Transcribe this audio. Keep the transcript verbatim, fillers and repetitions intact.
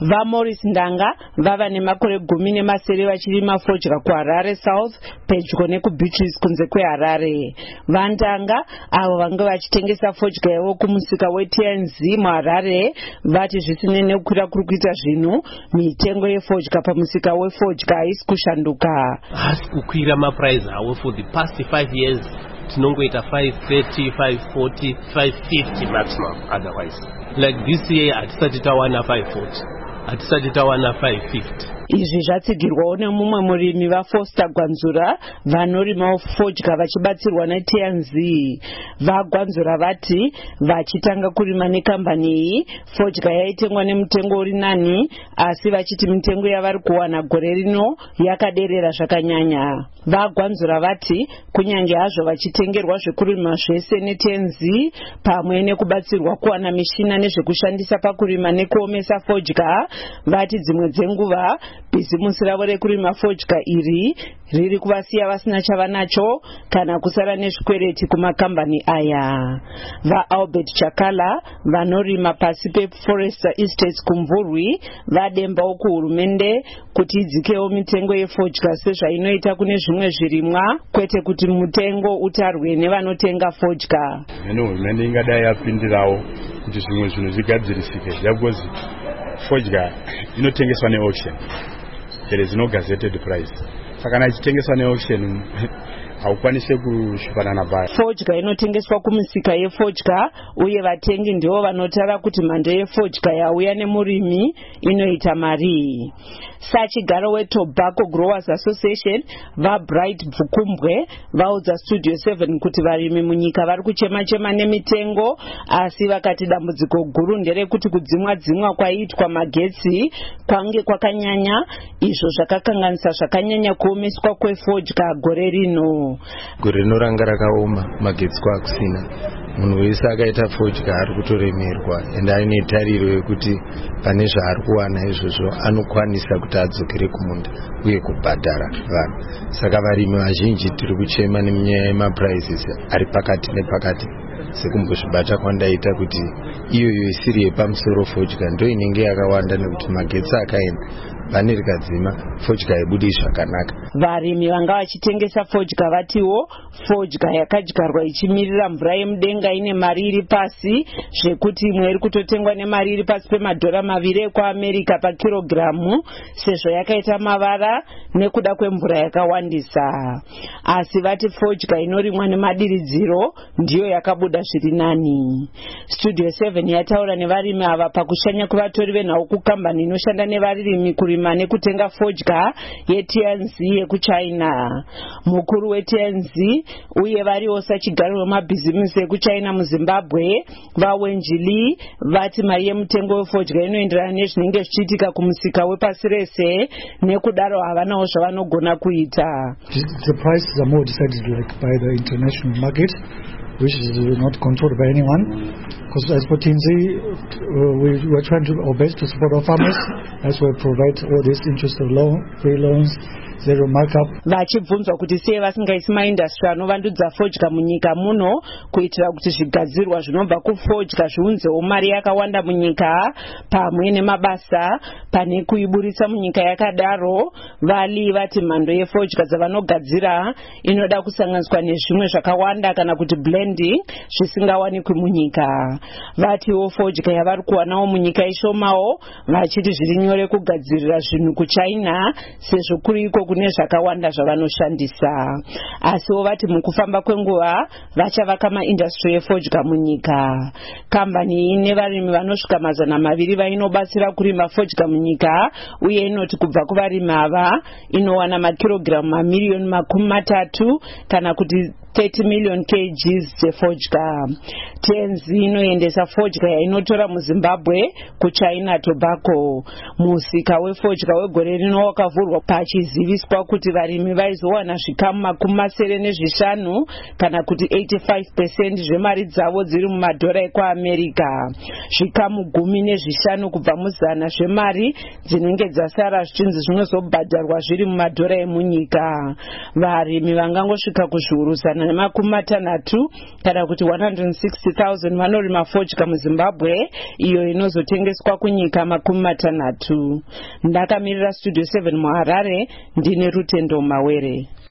VaMaurice Ndanga vava nemakore gumi nemasere vachirima fodya kuHarare South pedyo nekuBeatrice kunze kweHarare. VaNdanga avo vanga vachitengesa fodya yavo kumusika weT N Z muHarare vati zvisine nekukwira kuri kuita zvinhu mitengo yefodya pamusika wefodya haisi kushanduka. Hasi kukwira maprice hawo for the past five years tinongoita five thirty, five forty, five fifty maximum otherwise. Like this year hatisati tawana five forty. Hatisati tawana five fifty. Izvi zvatsigirwawo nemumwe murimi vaFoster Gwanzura vanorima fodya vachibatsirwa neT N Z. VaGwanzura vati vachitanga kurima nekambani iyi fodya yaitengwa nemutengo uri nani, asi vachiti mitengo yavari kuwana gore rino yakaderera zvakanyanya. VaGwanzura vati kunyange hazvo vachitengerwa zvekurima zvese neT N Z pamwe nekubatsirwa kuwana mishina nezvekushandisa pakurima nekuomesa fodya, vati dzimwe dzenguva bhizimusi ravo rekurima fodya iri riri kuvasiya vasina chavanacho kana kusara nezvikwereti kumakambani aya. VaAlbert Chakala vanorima pasi peForester Estates kumvurwi vadembawo kuhurumende kuti idzikewo mitengo yefodya sezvainoita kune zvimwe zvirimwa, kwete kuti mutengo utarwe nevanotenga fodya. Hurumende ingadai yapindirawo kuti zvimwe zvinhu zvigadzirisike because fodya inotengeswa neauction. There is no gazetted price. Saka kana ichitengeswa neauction haukwanise kushupana nabaya. Fodya inotengeswa kumisika yefodya uye vatengi ndivo vanotara kuti mhando yefodya yauya nemurimi inoita mari. Sachigaro weTobacco Growers Association vaBright Bvukumbwe vaudza Studio seven kuti varimi munyika vari kuchema chema nemitengo, asi vakati dambudziko guru nderekuti kudzimwa dzimwa kwaiitwa magetsi kwange kwakanyanya, izvo zvakakanganisa zvakanyanya kuomeswa kwefodya gore rino. Gore rino ranga rakaoma, magetsi kwakusina. Munhu wese akaita fodya ari kutoremerwa ende aine tariro yekuti pane zvaari kuwana izvozvo anokwanisa kuti adzokere kumunda uye kubhadhara vanhu. Saka varimi vazhinji tiri kuchema nemunyaya yemaprices ari pakati nepakati. Sekumbozvibata kwandaita kuti iyoyo isiri yepamusoro fodya ndo inenge yakawanda nekuti magetsi akaenda pane rikadzima fodya ibudi zvakanaka. Varimi vanga vachitengesa fodya vatiwo fodya yakadyarwa ichimirira mvura yemudenga ine mari iri pasi, zvekuti imwe iri kutotengwa nemari iri pasi pemadhora maviri ekuAmerica pakirogiramu sezvo yakaita mavara nekuda kwemvura yakawandisa. Asi vati fodya inorimwa nemadiridziro ndiyo yakabuda zviri nani. Studio seven yataura nevarimi ava pakushanya kuvatori venhau kukambani inoshanda nevarimi kurima nekutenga fodya yeT N Z yekuChina. Mukuru weT N Z uye variwo sachigaro wemabhizimusi ekuChina muZimbabwe vaWenjili vati mari yemutengo wefodya inoenderana nezvinenge zvichiitika kumusika wepasi rese, nekudaro havanawo zvavanogona kuita. The prices are more decided like by the international market, which is not controlled by anyone. Because as for T N Z, uh, we are trying to our best to support our farmers as we provide all these interest loan, free loans, zero markup. Vachibvunzwa kuti sei vasingaisi maindastry anovandudza fodya munyika muno kuitira kuti zvigadzirwa zvinobva kufodya zviunzewo mari yakawanda munyika pamwe nemabasa pane kuiburitsa munyika yakadaro, vali vati mhando yefodya dzavanogadzira inoda kusanganiswa nezvimwe zvakawanda kana kuti blending zvisingawanikwi munyika. Vatiwo fodya yavari kuwanawo munyika ishomawo, vachiti zviri nyore kugadzirira zvinhu kuChina sezvo kuri iko kune zvakawanda zvavanoshandisa. Asiwo vati mukufamba kwenguva vachavaka maindastry efodya munyika. Kambani iyi nevarimi vanosvika mazana maviri vainobatsira kurima fodya munyika, uye inoti kubva kuvarimi ava inowana makirogiramu mamiliyoni makumi matatu kana kuti thirty million kilograms dzefodya. T N Z inoendesa fodya yainotora muZimbabwe kuChina Tobacco. Musika wefodya wegore rino wakavhurwa pachiziviswa kuti varimi vaizowana zvikamu makumi masere nezvishanu kana kuti eighty-five percent zvemari dzavo dziri mumadhora ekuAmerica. Zvikamu gumi nezvishanu kubva muzana zvemari dzinenge dzasara zvichinzi zvinozobhadharwa zviri mumadhora emunyika. Varimi vangangosvika kuzviuru zana nemakumi matanhatu kana kuti one hundred sixty thousand vanorima mafodya muzimbabwe iyo inozotengeswa kunyika makumi matanhatu. Ndakamirira studio seven muharare ndine Rutendo Mawere.